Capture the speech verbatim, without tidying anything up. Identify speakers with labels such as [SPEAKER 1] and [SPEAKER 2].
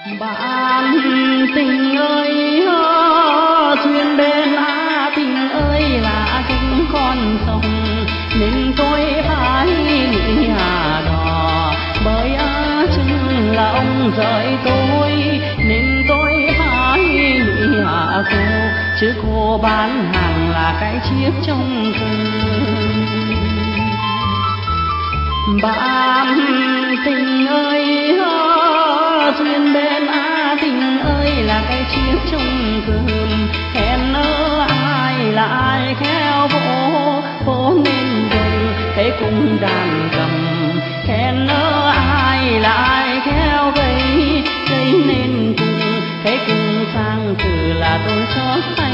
[SPEAKER 1] Bạn tình ơi hơ, duyên bên á tình ơi là cánh con sông, nên tôi phải nghĩ hà đò bởi á chừng là ông rời tôi, nên tôi phải nghĩ hà cô, chứ cô bán hàng là cái chiếc trong cơn. Bạn tình ơi hơ, duyên bên á tình ơi là cái chiếc trong cơm, hẹn ơ ai là ai khéo vỗ vỗ nên vùng cái cung đàn cầm, hẹn ơ ai là ai khéo gây gây nên cùng cái cung sang từ là tôi chót tay.